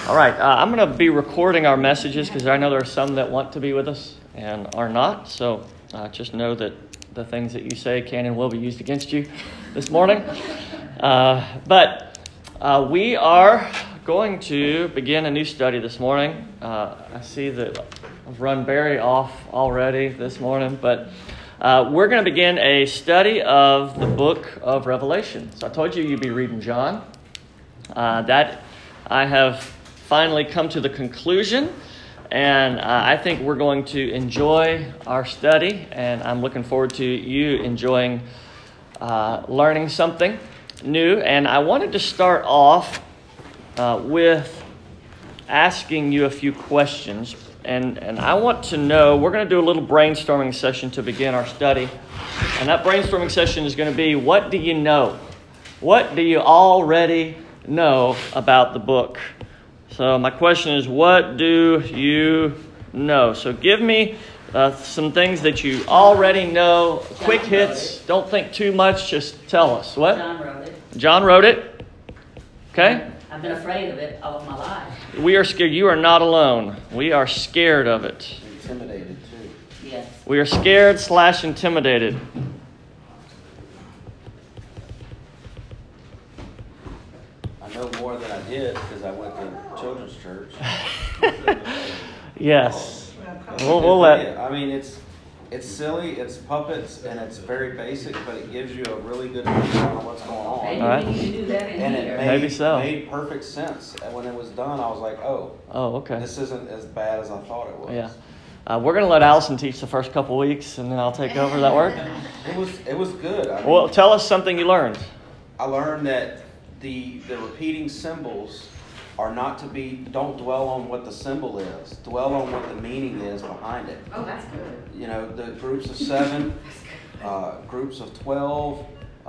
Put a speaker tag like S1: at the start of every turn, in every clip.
S1: All right, I'm going to be recording our messages because I know there are some that want to be with us and are not. So just know that the things that you say can and will be used against you this morning. But we are going to begin a new study this morning. I see that I've run Barry off already this morning, but we're going to begin a study of the book of Revelation. So I told you you'd be reading John. That I have finally come to the conclusion, and I think we're going to enjoy our study, and I'm looking forward to you enjoying learning something new. And I wanted to start off with asking you a few questions, and I want to know, we're going to do a little brainstorming session to begin our study, and that brainstorming session is going to be, what do you know? What do you already know about the book? So my question is, what do you know? So give me some things that you already know. Quick hits. Don't think too much. Just tell us. What?
S2: John wrote it.
S1: John wrote it. Okay.
S2: I've been afraid of it all of my life.
S1: We are scared. You are not alone. We are scared of it.
S3: Intimidated too.
S2: Yes.
S1: We are scared / intimidated.
S3: I know more than I did because I went to children's church.
S1: Yes. We'll let.
S3: I mean, it's silly, it's puppets, and it's very basic, but it gives you a really good understanding of what's going on.
S2: Maybe
S1: All right.
S2: we need to do that in
S3: And
S2: here.
S3: it
S1: Maybe so.
S3: made perfect sense. And when it was done, I was like, oh,
S1: Okay.
S3: this isn't as bad as I thought it was.
S1: Yeah. We're going to let Allison teach the first couple weeks, and then I'll take over. Does that work?
S3: It was good. I mean,
S1: Well, tell us something you learned.
S3: I learned that the repeating symbols are not to be, don't dwell on what the symbol is. Dwell on what the meaning is behind it.
S4: Oh, that's good.
S3: You know, the groups of 7, groups of 12,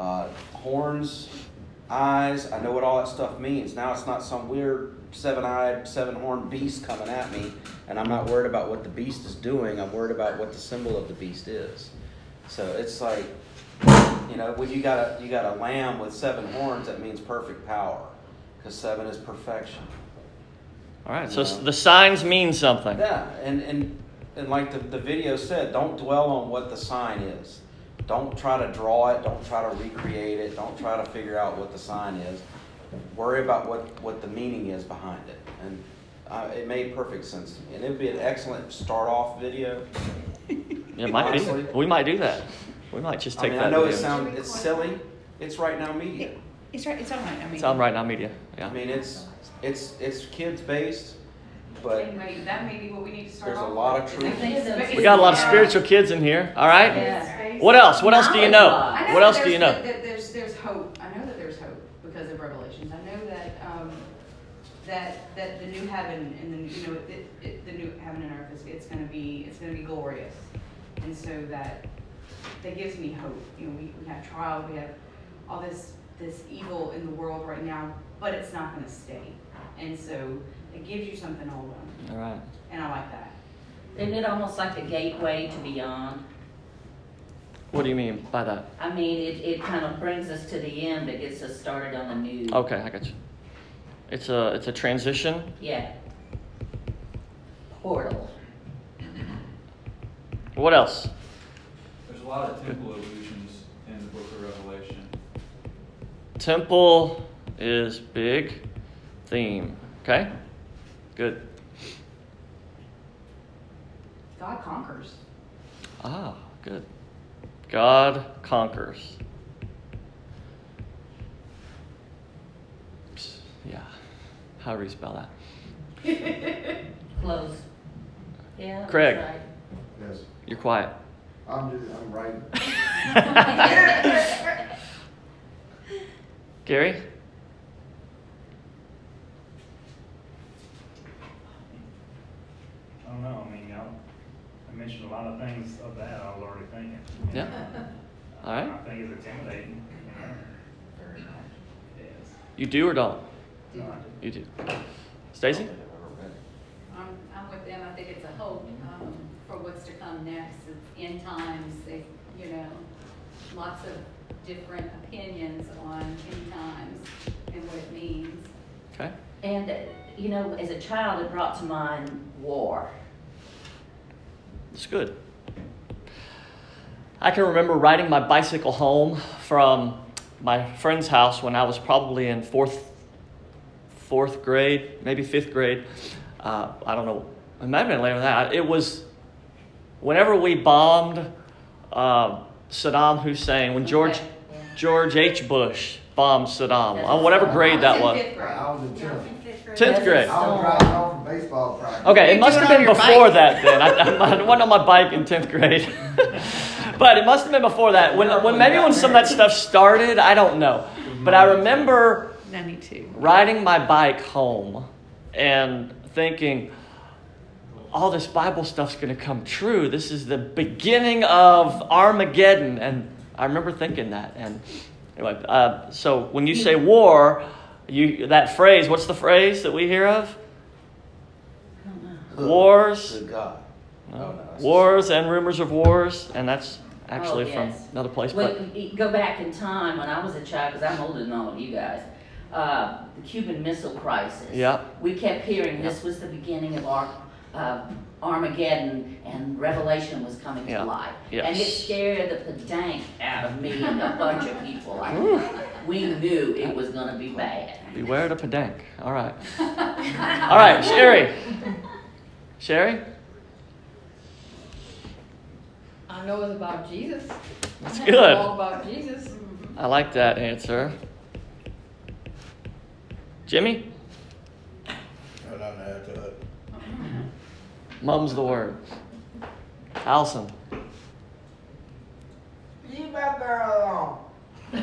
S3: horns, eyes. I know what all that stuff means. Now it's not some weird 7-eyed, 7-horned beast coming at me, and I'm not worried about what the beast is doing. I'm worried about what the symbol of the beast is. So it's like, you know, when you got a lamb with 7 horns, that means perfect power, because 7 is perfection.
S1: All right, so the signs mean something.
S3: Yeah, and like the video said, don't dwell on what the sign is. Don't try to draw it. Don't try to recreate it. Don't try to figure out what the sign is. Worry about what the meaning is behind it. And it made perfect sense to me. And it would be an excellent start-off video.
S1: It might
S3: Honestly.
S1: be. We might do that. We might just take that.
S3: I know
S1: video.
S3: it's silly. It's Right Now Media.
S4: It's right. It's on right.
S1: It's on Right Now Media. Yeah.
S3: I mean, it's kids-based, but
S4: That may be what we need to start
S3: there's a
S4: off
S3: lot
S4: with.
S3: of truth.
S2: I think so.
S1: We got a lot of spiritual kids in here. All right.
S2: Yeah.
S1: What else? What else do you know?
S4: I know
S1: What
S4: that
S1: else do you know?
S4: That there's hope. I know that there's hope because of Revelations. I know that the new heaven and the new heaven and earth it's going to be glorious, and so that gives me hope. You know, we have trials, we have all this evil in the world right now, but it's not going to stay, and so it gives you something to hold on.
S1: All right.
S4: And I like that.
S2: Isn't it almost like a gateway to beyond?
S1: What do you mean by that?
S2: I mean, it kind of brings us to the end, but gets us started on the new.
S1: Okay, I got you. It's a transition.
S2: Yeah. Portal.
S1: What else?
S5: There's a lot of temple illusions in the book of Revelation.
S1: Temple is big theme. Okay. Good.
S4: God conquers.
S1: Good. God conquers. Yeah. How do we spell that?
S2: Close. Yeah. that's
S1: Craig.
S2: right.
S6: Yes,
S1: You're quiet.
S6: I'm right.
S1: Gary?
S7: I don't know. I mean, I mentioned a lot of things of that I was already thinking.
S1: Yeah. All right.
S7: I think it's intimidating.
S3: Very much.
S7: It is.
S1: You do or don't?
S7: No,
S1: You do. Stacy?
S3: I've never read it.
S8: I'm with them. I think it's a hope for what's to come next. It's end times. Lots of different opinions on end times and what it means.
S1: Okay.
S2: And you know, as a child, it brought to mind war.
S1: It's good. I can remember riding my bicycle home from my friend's house when I was probably in fourth grade, maybe fifth grade. I don't know. It might have been later than that. It was whenever we bombed Saddam Hussein, when George H. Bush bombed Saddam, on whatever grade that was.
S6: I was in 10th.
S1: 10th grade.
S6: I was driving home from baseball practice.
S1: Okay, it must have been before that then. I wasn't on my bike in 10th grade. But it must have been before that. When some of that stuff started, I don't know. But I remember
S4: 92.
S1: riding my bike home and thinking, all this Bible stuff's going to come true. This is the beginning of Armageddon. And I remember thinking that. And anyway, so when you say war, that phrase, what's the phrase that we hear of? Wars.
S3: Good God. No,
S1: Wars and rumors of wars. And that's actually
S2: yes.
S1: from another place.
S2: When you go back in time, when I was a child, because I'm older than all of you guys, the Cuban Missile Crisis.
S1: Yeah.
S2: We kept hearing this was the beginning of our Armageddon, and Revelation was coming to life.
S1: Yes.
S2: And it scared the pedank out of me and a bunch of people. We knew it was going to be bad.
S1: Beware the pedank. All right. All right, Sherry. Sherry?
S9: I know it's about Jesus.
S1: That's
S9: I
S1: good.
S9: know all about Jesus.
S1: I like that answer. Jimmy?
S6: No, nothing to add to it.
S1: Mum's the word. Allison?
S10: Leave my girl alone.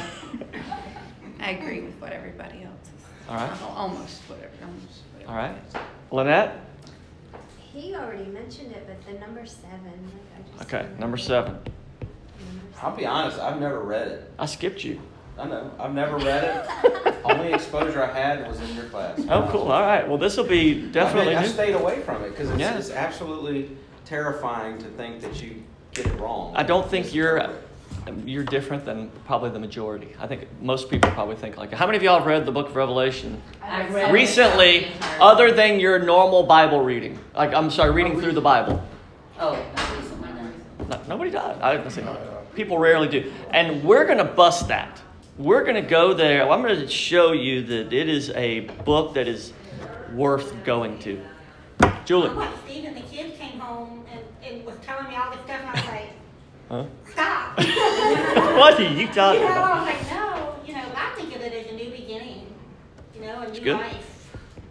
S4: I agree with what everybody else is.
S1: All right.
S4: Almost whatever.
S1: All right. Lynette?
S11: He already mentioned it, but the number 7.
S1: Okay, number 7.
S3: I'll be honest, I've never read it.
S1: I skipped you.
S3: I know. I've never read it. Only exposure I had was in your class.
S1: Oh, cool. All right. Well, this will be definitely
S3: I
S1: new.
S3: stayed away from it because
S1: Yeah.
S3: it's absolutely terrifying to think that you get it wrong.
S1: I don't think you're different than probably the majority. I think most people probably think like, how many of y'all have read the book of Revelation
S2: I've read
S1: recently, other than your normal Bible reading? Like, I'm sorry, reading through the Bible.
S2: Oh, not recently, no.
S1: Nobody does. I didn't say people rarely do. And we're going to bust that. We're going to go there. I'm going to show you that it is a book that is worth going to. Julie.
S12: Like Stephen, the kids came home and was telling me all this stuff, and I was like,
S1: Huh?
S12: stop.
S1: What are you talking
S12: I
S1: about?
S12: was like, no, I think of it as a new beginning, a new
S1: good.
S12: life.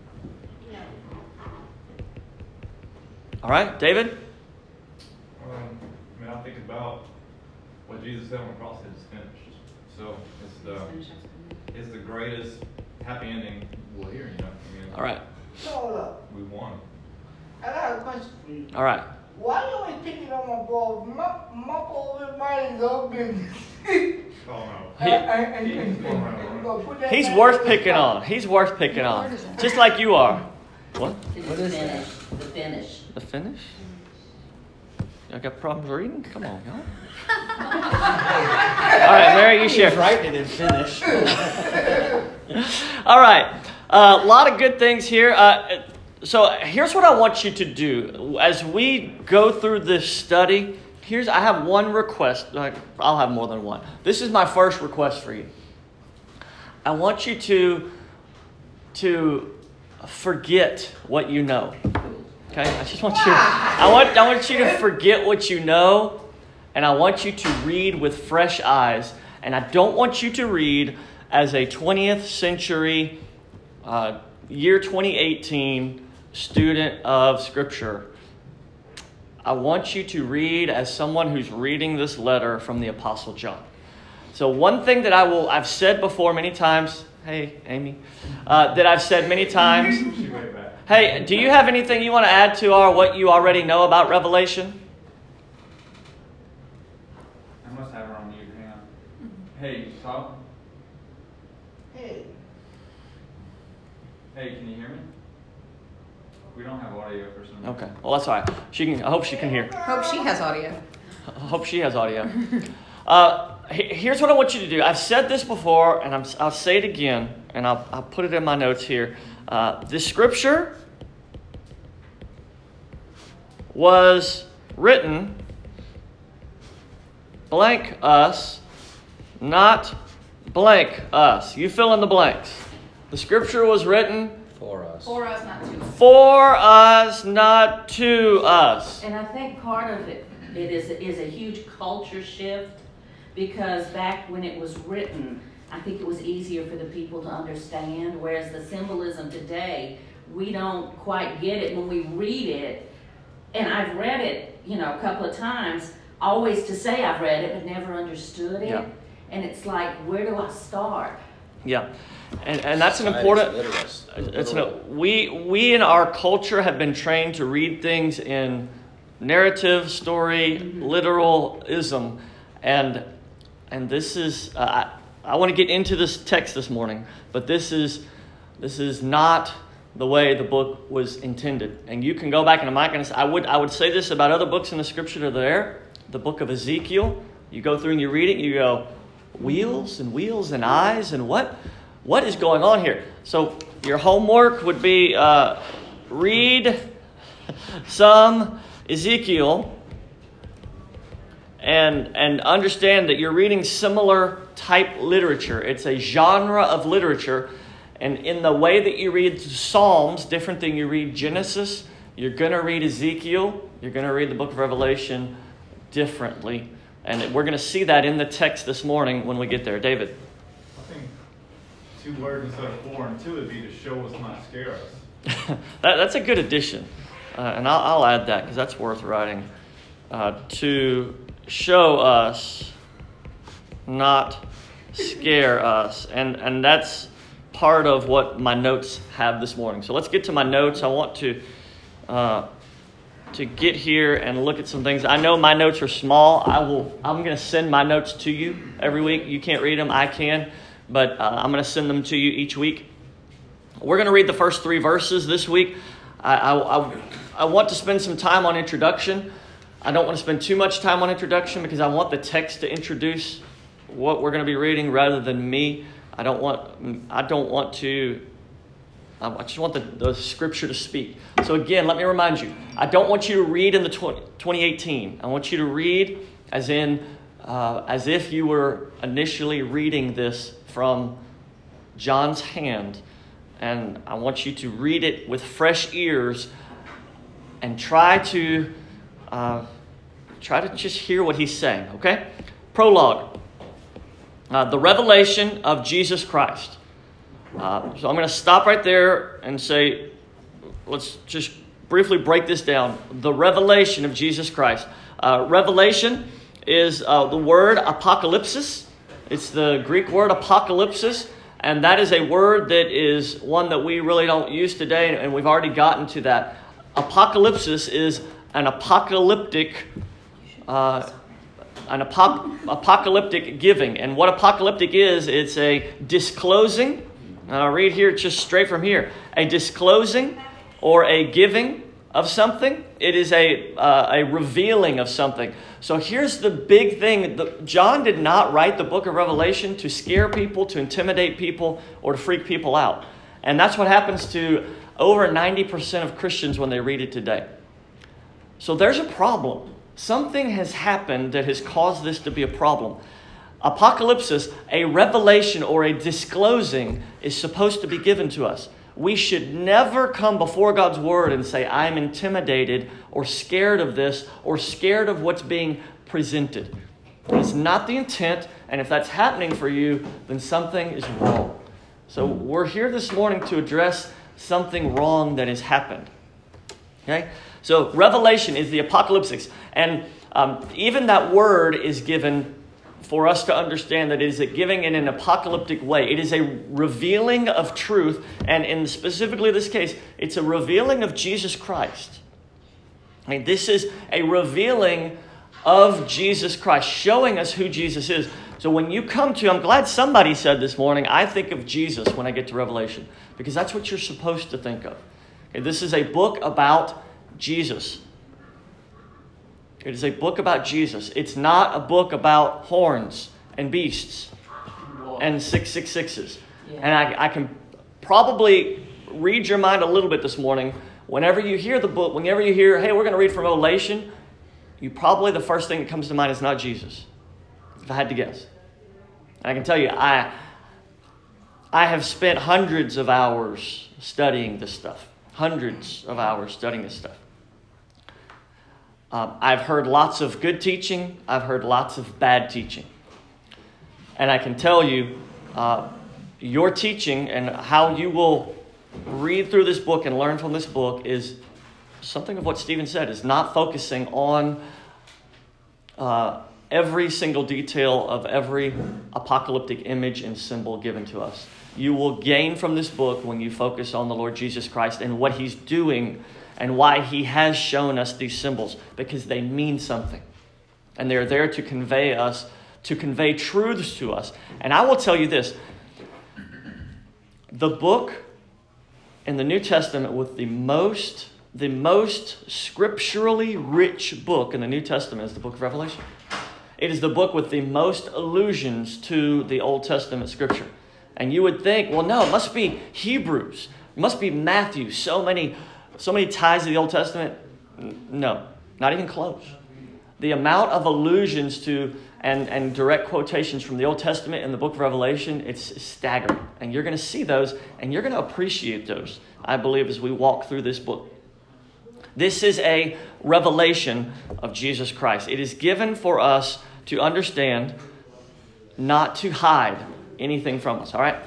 S1: All right, David?
S5: I think about what Jesus said on the cross is finished. So it's the greatest happy ending we'll hear,
S1: All right.
S10: Hold up.
S5: We won.
S10: I got a question for you.
S1: All right.
S10: Why you always picking on my balls? My balls is minding your business.
S5: Oh no.
S1: He's worth picking on. He's worth picking on. Just like you are. What?
S2: What is that? The finish.
S1: The finish? Y'all got problems reading? Come on, y'all. All right, Mary, you share.
S3: Writing it in Finnish.
S1: All right. A lot of good things here. So here's what I want you to do. As we go through this study, I have one request. I'll have more than one. This is my first request for you. I want you to forget what you know. Okay? I just want you. I want you to forget what you know, and I want you to read with fresh eyes. And I don't want you to read as a 20th century, year 2018 student of Scripture. I want you to read as someone who's reading this letter from the Apostle John. So one thing that I've said before many times. Hey, Amy, that I've said many times. Hey, do you have anything you want to add to what you already know about Revelation?
S5: I must have her on mute. Hang on. Hey, talk.
S10: Hey.
S5: Hey, can you hear me? We don't have audio for some reason.
S1: Okay, well that's all right. I hope she can hear.
S4: Hope she has audio.
S1: I hope she has audio. Here's what I want you to do. I've said this before, and I'll say it again, and I'll put it in my notes here. This scripture was written blank us, not blank us. You fill in the blanks. The scripture was written
S3: For us.
S4: For us, not to us.
S1: for us, not to us.
S2: And I think part of it is a huge culture shift, because back when it was written, I think it was easier for the people to understand, whereas the symbolism today, we don't quite get it when we read it. And I've read it, a couple of times, always to say I've read it, but never understood it.
S1: Yeah.
S2: And it's like, where do I start?
S1: Yeah, and that's an important. We in our culture have been trained to read things in narrative, story, literalism, and this is. I want to get into this text this morning, but this is not the way the book was intended. And you can go back, and I'm not going to say, I would say this about other books in the scripture that are there. The book of Ezekiel, you go through and you read it, you go, wheels and eyes and what is going on here? So your homework would be read some Ezekiel and understand that you're reading similar type literature. It's a genre of literature, and in the way that you read Psalms, different than you read Genesis, you're going to read Ezekiel, you're going to read the book of Revelation differently. And we're going to see that in the text this morning when we get there. David?
S5: I think 2 words instead of 4 and 2 would be to show us, not scare us.
S1: That's a good addition. And I'll add that because that's worth writing. To show us, not scare us. And that's part of what my notes have this morning. So let's get to my notes. I want to get here and look at some things. I know my notes are small. I'm going to send my notes to you every week. You can't read them. I can. But I'm going to send them to you each week. We're going to read the first 3 verses this week. I want to spend some time on introduction. I don't want to spend too much time on introduction because I want the text to introduce what we're going to be reading rather than me. I just want the scripture to speak. So again, let me remind you, I don't want you to read in the 2018. I want you to read as if you were initially reading this from John's hand. And I want you to read it with fresh ears and try to just hear what he's saying, okay? Prologue. The revelation of Jesus Christ. So I'm going to stop right there and say, let's just briefly break this down. The revelation of Jesus Christ. Revelation is the word apocalypsis. It's the Greek word apocalypsis. And that is a word that is one that we really don't use today, and we've already gotten to that. Apocalypsis is an apocalyptic apocalyptic giving. And what apocalyptic is, it's a disclosing. I'll read here just straight from here. A disclosing or a giving of something. It is a revealing of something. So here's the big thing. John did not write the book of Revelation to scare people, to intimidate people, or to freak people out. And that's what happens to over 90% of Christians when they read it today. So there's a problem. Something has happened that has caused this to be a problem. Apocalypsis, a revelation or a disclosing, is supposed to be given to us. We should never come before God's word and say, I'm intimidated or scared of this or scared of what's being presented. It's not the intent, and if that's happening for you, then something is wrong. So we're here this morning to address something wrong that has happened. Okay? So revelation is the apocalypsis. And even that word is given for us to understand that it is a giving in an apocalyptic way. It is a revealing of truth. And in specifically this case, it's a revealing of Jesus Christ. I mean, this is a revealing of Jesus Christ, showing us who Jesus is. So when you come to, I'm glad somebody said this morning, I think of Jesus when I get to Revelation, because that's what you're supposed to think of. Okay, this is a book about Jesus. It is a book about Jesus. It's not a book about horns and beasts and 666s. Yeah. And I can probably read your mind a little bit this morning. Whenever you hear the book, whenever you hear, hey, we're going to read from Revelation, the first thing that comes to mind is not Jesus, if I had to guess. I can tell you, I have spent hundreds of hours studying this stuff. Hundreds of hours studying this stuff. I've heard lots of good teaching. I've heard lots of bad teaching. And I can tell you, your teaching and how you will read through this book and learn from this book is something of what Stephen said, is not focusing on every single detail of every apocalyptic image and symbol given to us. You will gain from this book when you focus on the Lord Jesus Christ and what He's doing and why He has shown us these symbols, because they mean something. And they're there to convey truths to us. And I will tell you this, the book in the New Testament with the most scripturally rich book in the New Testament is the book of Revelation. It is the book with the most allusions to the Old Testament scripture. And you would think, well, no, it must be Hebrews. It must be Matthew. So many ties to the Old Testament. No, not even close. The amount of allusions to and direct quotations from the Old Testament in the book of Revelation, it's staggering. And you're going to see those, and you're going to appreciate those, I believe, as we walk through this book. This is a revelation of Jesus Christ. It is given for us to understand, not to hide anything from us. All right?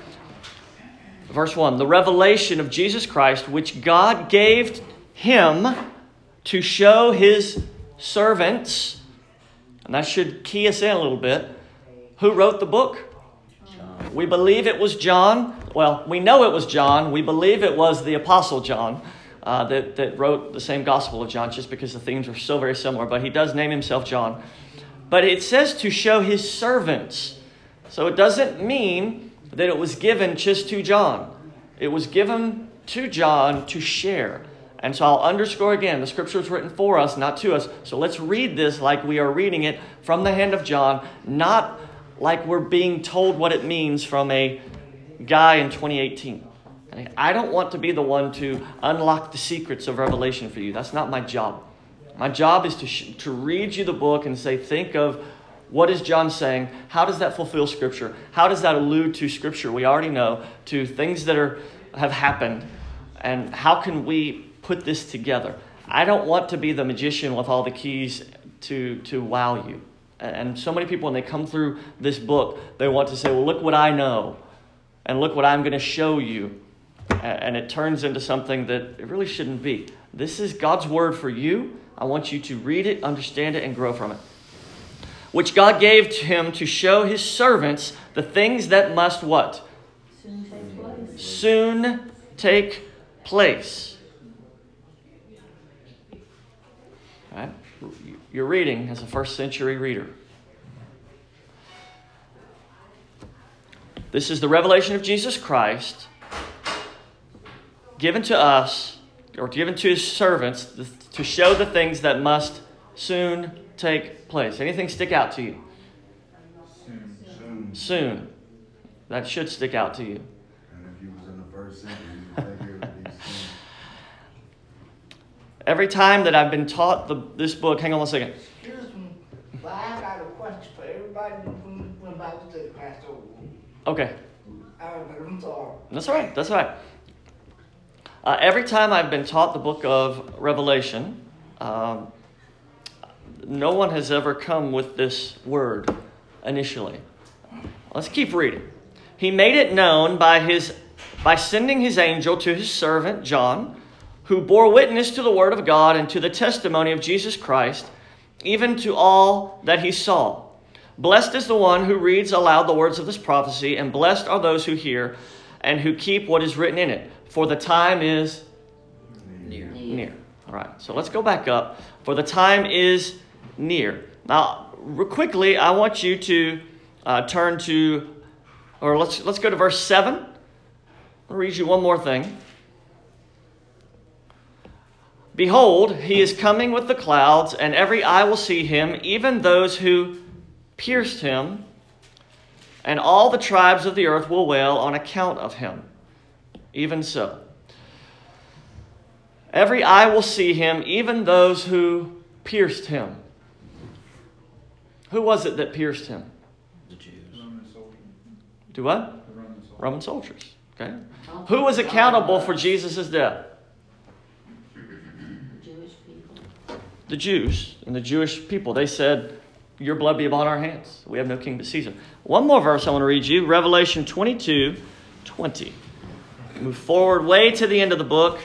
S1: Verse 1, the revelation of Jesus Christ, which God gave Him to show His servants. And that should key us in a little bit. Who wrote the book? John. We believe it was John. Well, we know it was John. We believe it was the Apostle John that wrote the same Gospel of John, just because the themes are so very similar. But he does name himself John. But it says to show His servants. So it doesn't mean that it was given just to John. It was given to John to share. And so I'll underscore again, the scripture is written for us, not to us. So let's read this like we are reading it from the hand of John, not like we're being told what it means from a guy in 2018. I don't want to be the one to unlock the secrets of Revelation for you. That's not my job. My job is to read you the book and say, think of what is John saying? How does that fulfill Scripture? How does that allude to Scripture we already know, to things that have happened? And how can we put this together? I don't want to be the magician with all the keys to wow you. And so many people, when they come through this book, they want to say, well, look what I know. And look what I'm going to show you. And it turns into something that it really shouldn't be. This is God's word for you. I want you to read it, understand it, and grow from it. Which God gave to Him to show His servants the things that must what?
S2: Soon take place.
S1: Soon take place. All right? You're reading as a first century reader. This is the revelation of Jesus Christ given to us, or given to His servants, to show the things that must soon take place. Anything stick out to you? Soon. That should stick out to you.
S6: And if you was in the first century, you would think it would be soon.
S1: Every time that I've been taught this book, hang on one second.
S10: Excuse me, but I got a question for everybody from Bible study, Pastor.
S1: Okay.
S10: I'm sorry.
S1: That's all right. That's all right. Every time I've been taught the book of Revelation, no one has ever come with this word initially. Let's keep reading. He made it known by sending His angel to His servant John, who bore witness to the word of God and to the testimony of Jesus Christ, even to all that he saw. Blessed is the one who reads aloud the words of this prophecy, and blessed are those who hear and who keep what is written in it. For the time is near. All right, so let's go back up. For the time is near. Now, quickly, I want you to turn to, or let's go to verse 7. I'll read you one more thing. Behold, He is coming with the clouds, and every eye will see Him, even those who pierced Him, and all the tribes of the earth will wail on account of Him. Even so. Every eye will see him, even those who pierced him. Who was it that pierced him?
S3: The Jews.
S1: Do what? Roman soldiers. Okay. Who was accountable for Jesus' death?
S2: Jewish people.
S1: The Jews and the Jewish people. They said, your blood be upon our hands. We have no king but Caesar. One more verse I want to read you. Revelation 22:20. Move forward way to the end of the book.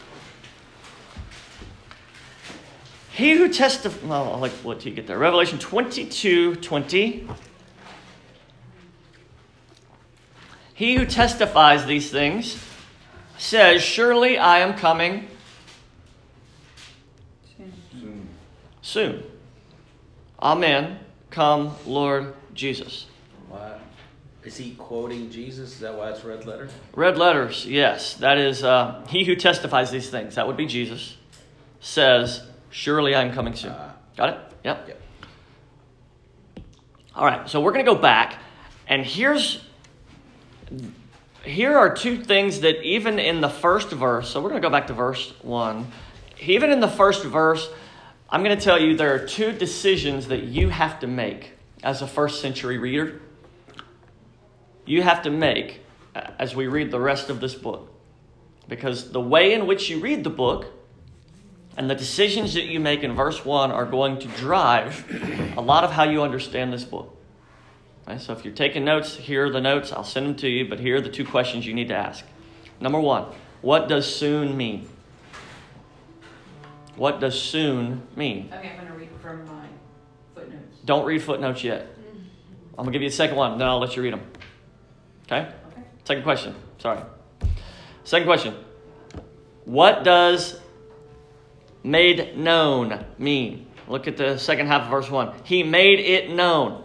S1: He who testifies... Well, I'll let you get there. Revelation 22:20. He who testifies these things says, surely I am coming soon. Amen. Come, Lord Jesus.
S3: Why? Is he quoting Jesus? Is that why it's red letter?
S1: Red letters, yes. That is, he who testifies these things, that would be Jesus, says, surely I am coming soon. Got it? Yep. All right, so we're going to go back, and here are two things that even in the first verse, so we're going to go back to verse 1. Even in the first verse, I'm going to tell you there are two decisions that you have to make as a first century reader. You have to make as we read the rest of this book. Because the way in which you read the book and the decisions that you make in verse 1 are going to drive a lot of how you understand this book. Okay, so if you're taking notes, here are the notes. I'll send them to you, but here are the two questions you need to ask. Number 1, what does soon mean? What does soon mean?
S4: Okay, I'm going to read from my footnotes.
S1: Don't read footnotes yet. I'm going to give you the second one, then I'll let you read them. Okay? Second question. Sorry. Second question. What does made known mean? Look at the second half of verse 1. He made it known.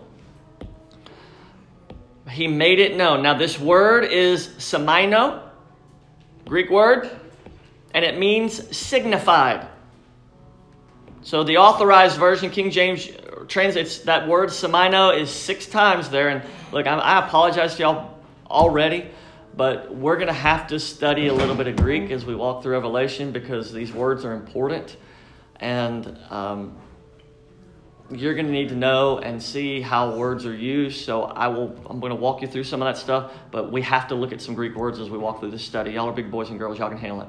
S1: He made it known. Now this word is semino, Greek word, and it means signified. So the authorized version, King James, translates that word semino is 6 times there. And look, I apologize to y'all already, but we're going to have to study a little bit of Greek as we walk through Revelation because these words are important. And you're going to need to know and see how words are used. So I'm going to walk you through some of that stuff, but we have to look at some Greek words as we walk through this study. Y'all are big boys and girls. Y'all can handle it.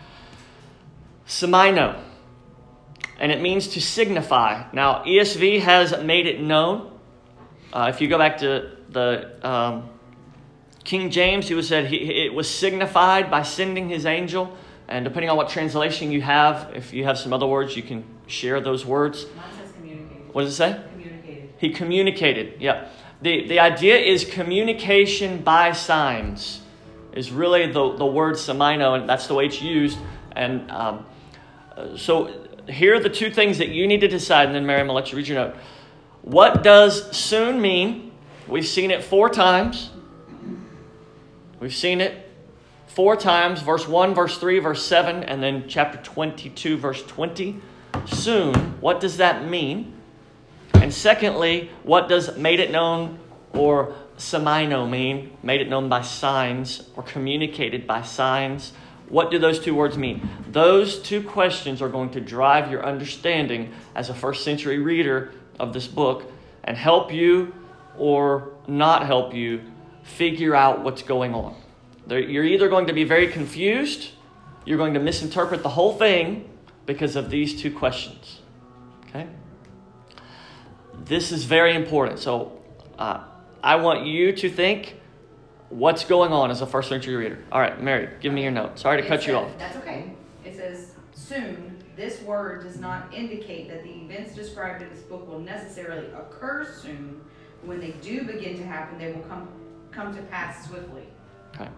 S1: Semino. And it means to signify. Now, ESV has made it known. If you go back to the King James, he would said it was signified by sending his angel. And depending on what translation you have, if you have some other words, you can share those words.
S4: Mine says communicated.
S1: What does it say?
S4: Communicated.
S1: He communicated, yeah. The idea is communication by signs is really the word semino, and that's the way it's used. And so here are the two things that you need to decide, and then Miriam, I'll let you read your note. What does soon mean? We've seen it 4 times. We've seen it 4 times. Verse 1, verse 3, verse 7, and then chapter 22, verse 20. Soon, what does that mean? And secondly, what does made it known or semino mean? Made it known by signs or communicated by signs. What do those two words mean? Those two questions are going to drive your understanding as a first century reader of this book and help you or not help you figure out what's going on. You're either going to be very confused, you're going to misinterpret the whole thing because of these two questions. Okay? This is very important. So I want you to think, what's going on as a first century reader? All right, Mary, give me your note. Sorry to cut you off.
S4: That's okay. It says, soon, this word does not indicate that the events described in this book will necessarily occur soon. When they do begin to happen, they will come to pass swiftly.
S1: Okay.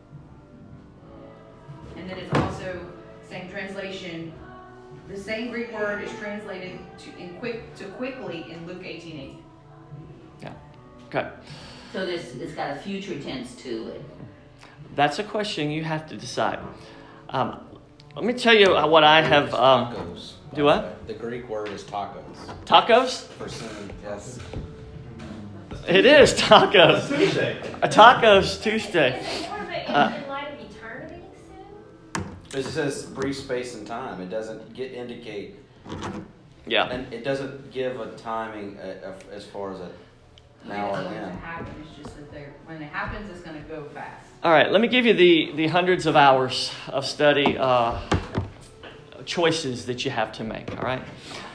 S4: And then it's also, same translation, the same Greek word is translated to quickly in Luke 18:8.
S1: Yeah. Okay.
S2: So it's got a future tense to it.
S1: That's a question you have to decide. Let me tell you what I have.
S3: Tacos.
S1: Do what?
S3: The Greek word is tacos.
S1: Tacos?
S3: For soon, yes.
S1: It is tacos.
S5: Tuesday.
S1: A Tacos Tuesday.
S11: Is it more of in light of eternity soon?
S3: It says brief space and time. It doesn't indicate.
S1: Yeah.
S3: And it doesn't give a timing as far as now or
S4: It's going to
S3: when.
S4: happen, it's just that when it happens, it's going to go fast.
S1: All right, let me give you the hundreds of hours of study choices that you have to make, all right?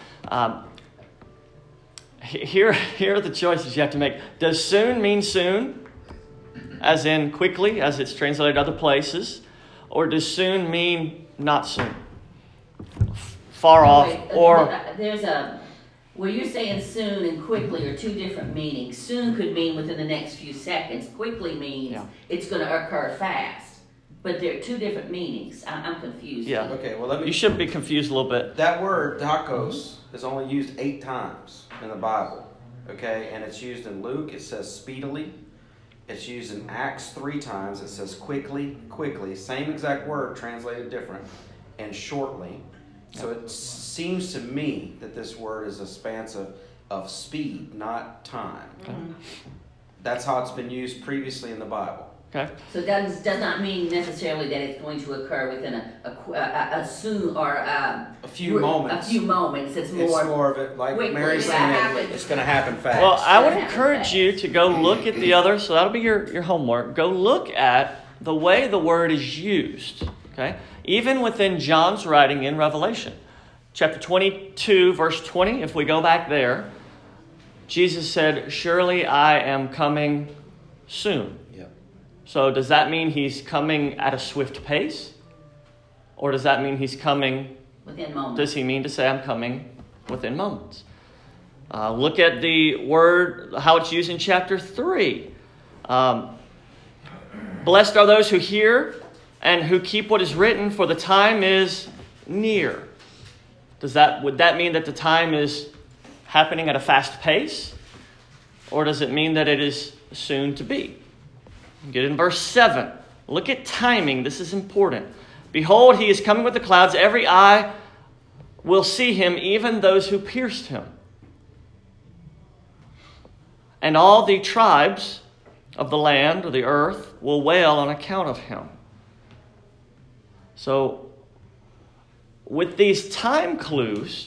S1: Here are the choices you have to make. Does soon mean soon, as in quickly, as it's translated other places? Or does soon mean not soon? Far off,
S2: Wait,
S1: or...
S2: Where you're saying soon and quickly are two different meanings. Soon could mean within the next few seconds. Quickly means it's going to occur fast. But they're two different meanings. I'm confused.
S1: Yeah.
S3: Okay, well,
S1: You should be confused a little bit.
S3: That word, dakos, is only used 8 times in the Bible. Okay, and it's used in Luke, it says speedily. It's used in Acts 3 times, it says quickly, quickly. Same exact word, translated different. And shortly. So it seems to me that this word is a span of speed, not time.
S1: Okay.
S3: That's how it's been used previously in the Bible.
S1: Okay.
S2: So that does not mean necessarily that it's going to occur within a soon or
S3: a few moments.
S2: A few moments. It's
S3: It's more of it, like
S2: quickly,
S3: Mary's saying, it's going to happen fast.
S1: Well, I would encourage you to go look at the other, so that'll be your homework. Go look at the way the word is used, okay? Even within John's writing in Revelation. Chapter 22, verse 20, if we go back there, Jesus said, "Surely I am coming soon."
S3: Yep.
S1: So does that mean he's coming at a swift pace? Or does that mean he's coming...
S2: within moments.
S1: Does he mean to say I'm coming within moments? Look at the word, how it's used in chapter 3. Blessed are those who hear and who keep what is written, for the time is near. Would that mean that the time is happening at a fast pace? Or does it mean that it is soon to be? Get in verse 7. Look at timing. This is important. Behold, he is coming with the clouds. Every eye will see him, even those who pierced him. And all the tribes of the land or the earth will wail on account of him. So, with these time clues,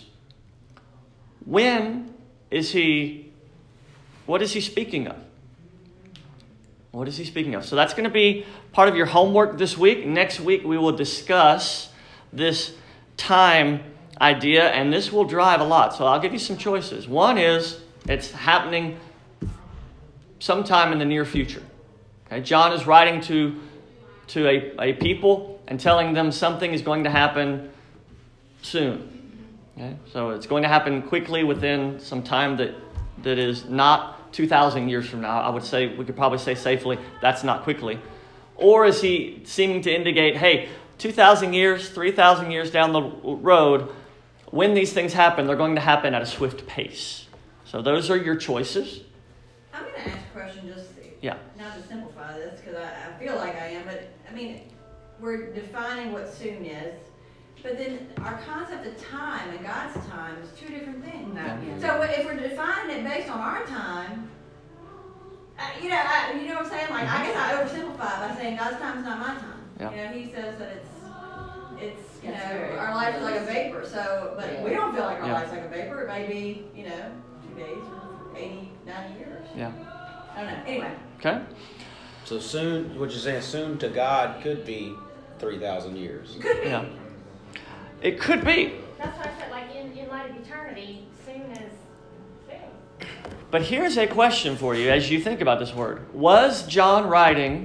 S1: what is he speaking of? What is he speaking of? So that's going to be part of your homework this week. Next week we will discuss this time idea, and this will drive a lot. So I'll give you some choices. One is it's happening sometime in the near future. Okay? John is writing to a people and telling them something is going to happen soon. Okay? So it's going to happen quickly within some time that is not 2,000 years from now. I would say, we could probably say safely, that's not quickly. Or is he seeming to indicate, hey, 2,000 years, 3,000 years down the road, when these things happen, they're going to happen at a swift pace. So those are your choices.
S9: I'm going to ask a question just not to simplify this, because I feel like I am, but I mean, we're defining what soon is, but then our concept of time and God's time is two different things. So if we're defining it based on our time, you know what I'm saying? Like, I guess I oversimplify by saying God's time is not my time.
S1: Yeah.
S9: You know, He says that it's you know, our life is like a vapor. So, but we don't feel like our life's like a vapor. It may be, 2 days, or 80, 90 years.
S1: Yeah.
S9: I don't know. Anyway.
S1: Okay.
S3: So soon, what you're saying, soon to God could be 3,000 years.
S9: Could be.
S1: Yeah. It could be.
S12: That's why I said, like, in light of eternity, soon is soon.
S1: But here's a question for you as you think about this word. Was John writing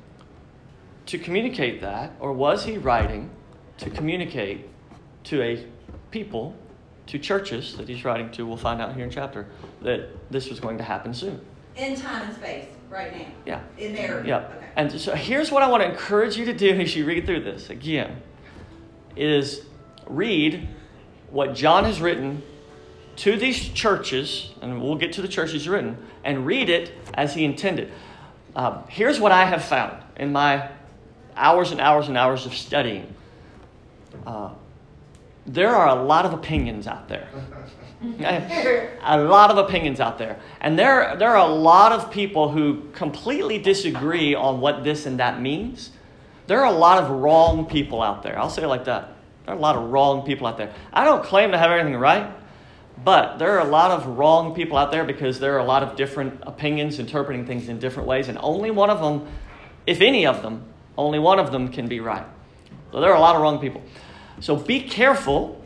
S1: to communicate that, or was he writing to communicate to a people, to churches that he's writing to, we'll find out here in chapter, that this was going to happen soon?
S9: In time and space, right now.
S1: Yeah.
S9: In there.
S1: Yeah.
S9: Okay.
S1: And so here's what I want to encourage you to do as you read through this again, is read what John has written to these churches, and we'll get to the churches he's written, and read it as he intended. Here's what I have found in my hours and hours and hours of studying. There are a lot of opinions out there. A lot of opinions out there. And there are a lot of people who completely disagree on what this and that means. there are a lot of wrong people out there. I'll say it like that. There are a lot of wrong people out there. I don't claim to have everything right, but there are a lot of wrong people out there because there are a lot of different opinions interpreting things in different ways, and only one of them, if any of them, only one of them can be right. So there are a lot of wrong people. So be careful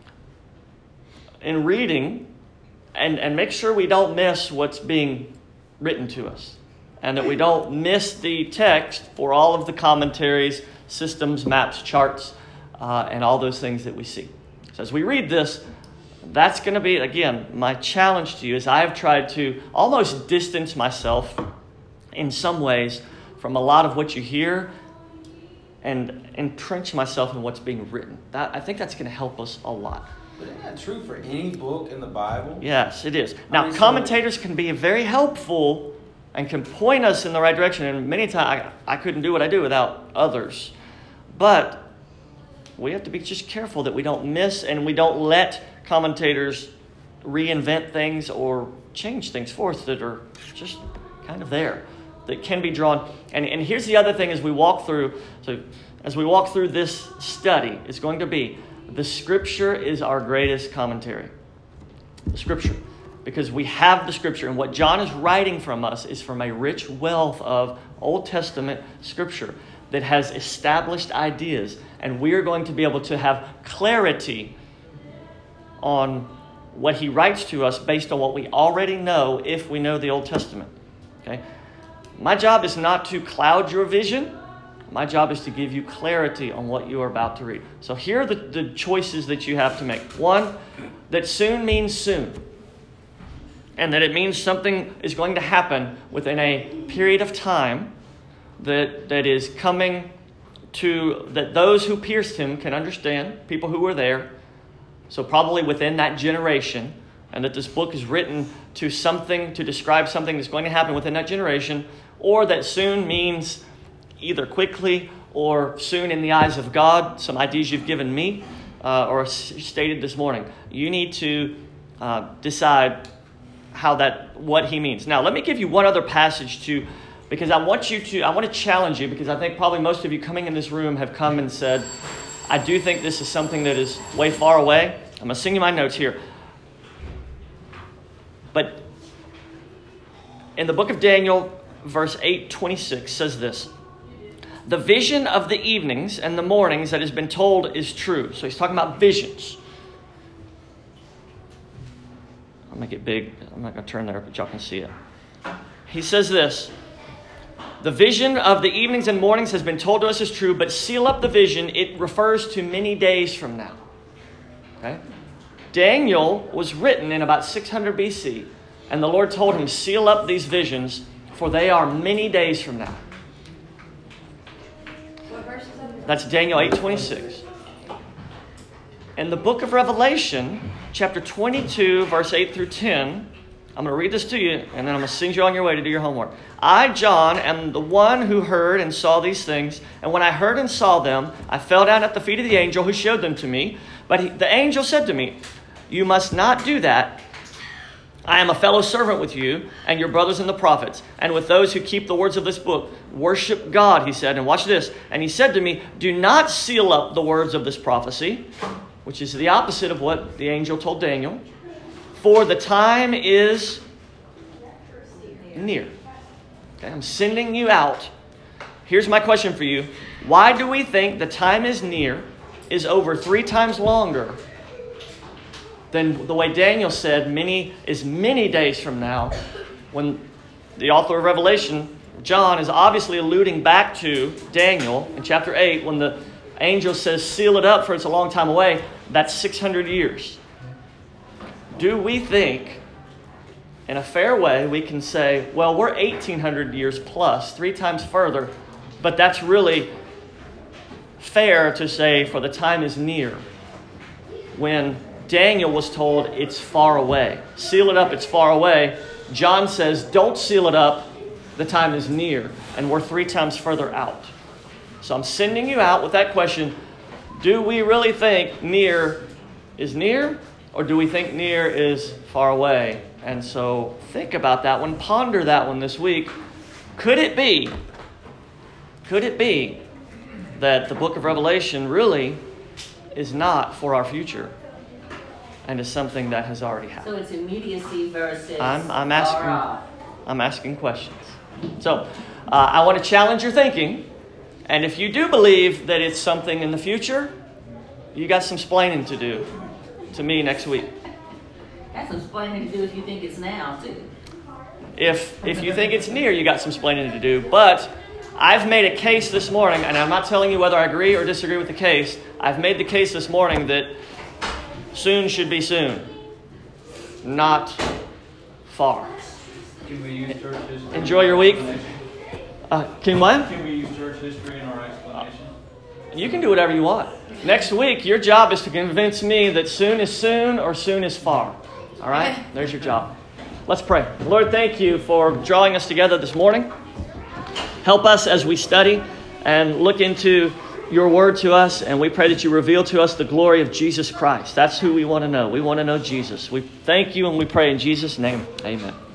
S1: in reading and make sure we don't miss what's being written to us, and that we don't miss the text for all of the commentaries, systems, maps, charts, and all those things that we see. So as we read this, that's going to be, again, my challenge to you is I have tried to almost distance myself in some ways from a lot of what you hear and entrench myself in what's being written. I think that's going to help us a lot.
S3: But isn't that true for any book in the Bible?
S1: Yes, it is. Now, commentators can be very helpful and can point us in the right direction. And many times I couldn't do what I do without others. But we have to be just careful that we don't miss and we don't let commentators reinvent things or change things for us that are just kind of there, that can be drawn. And here's the other thing as we walk through. So as we walk through this study, it's going to be the Scripture is our greatest commentary. The Scripture. Because we have the Scripture. And what John is writing from us is from a rich wealth of Old Testament Scripture that has established ideas. And we are going to be able to have clarity on what he writes to us based on what we already know if we know the Old Testament. Okay? My job is not to cloud your vision. My job is to give you clarity on what you are about to read. So here are the choices that you have to make. One, that soon means soon. And that it means something is going to happen within a period of time that is coming to, that those who pierced him can understand, people who were there. So probably within that generation, and that this book is written to something, to describe something that's going to happen within that generation, or that soon means either quickly or soon in the eyes of God, some ideas you've given me or stated this morning. You need to decide what he means. Now, let me give you one other passage too, because I want to challenge you, because I think probably most of you coming in this room have come and said, I do think this is something that is way far away. I'm going to sing you my notes here. But in the book of Daniel, verse 8:26 says this: the vision of the evenings and the mornings that has been told is true. So he's talking about visions. I'll make it big. I'm not going to turn there, but y'all can see it. He says this: the vision of the evenings and mornings has been told to us is true, but seal up the vision. It refers to many days from now. Okay? Daniel was written in about 600 BC, and the Lord told him, seal up these visions, for they are many days from now.
S9: What verse is that?
S1: That's Daniel 8:26. In the book of Revelation, chapter 22, verse 8 through 10, I'm going to read this to you, and then I'm going to send you on your way to do your homework. I, John, am the one who heard and saw these things, and when I heard and saw them, I fell down at the feet of the angel who showed them to me. But the angel said to me, you must not do that. I am a fellow servant with you and your brothers and the prophets, and with those who keep the words of this book. Worship God, he said, and watch this. And he said to me, do not seal up the words of this prophecy, which is the opposite of what the angel told Daniel, for the time is near. Okay, I'm sending you out. Here's my question for you. Why do we think the time is near is over 3 times longer than the way Daniel said many days from now, when the author of Revelation, John, is obviously alluding back to Daniel in chapter 8 when the angel says, seal it up for it's a long time away. That's 600 years. Do we think, in a fair way, we can say, well, we're 1,800 years plus, 3 times further, but that's really fair to say for the time is near, when Daniel was told it's far away. Seal it up, it's far away. John says, don't seal it up, the time is near, and we're 3 times further out. So I'm sending you out with that question. Do we really think near is near, or do we think near is far away? And so think about that one, ponder that one this week. Could it be that the book of Revelation really is not for our future and is something that has already happened.
S2: So it's immediacy versus
S1: I'm
S2: far off.
S1: asking questions. So I want to challenge your thinking. And if you do believe that it's something in the future, you got some splaining to do to me next week.
S2: That's some explaining to do if you think it's now, too.
S1: If you think it's near, you got some splaining to do. But I've made a case this morning, and I'm not telling you whether I agree or disagree with the case. I've made the case this morning that soon should be soon, not far.
S5: Can we use church history?
S1: Enjoy your week. Can what?
S5: Can we use church history in our explanation?
S1: You can do whatever you want. Next week, your job is to convince me that soon is soon or soon is far. All right? There's your job. Let's pray. Lord, thank you for drawing us together this morning. Help us as we study and look into your word to us, and we pray that you reveal to us the glory of Jesus Christ. That's who we want to know. We want to know Jesus. We thank you and we pray in Jesus' name. Amen.